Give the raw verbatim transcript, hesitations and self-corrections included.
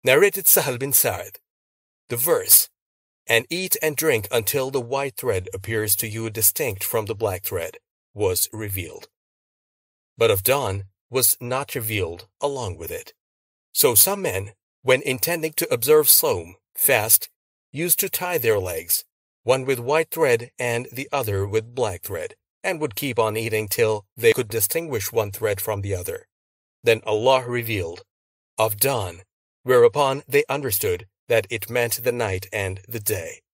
Narrated Sahal bin Sa'd. The verse, "And eat and drink until the white thread appears to you distinct from the black thread," was revealed. But of dawn was not revealed along with it. So some men, when intending to observe Sawm, fast, used to tie their legs, one with white thread and the other with black thread, and would keep on eating till they could distinguish one thread from the other. Then Allah revealed, "Of dawn," whereupon they understood that it meant the night and the day.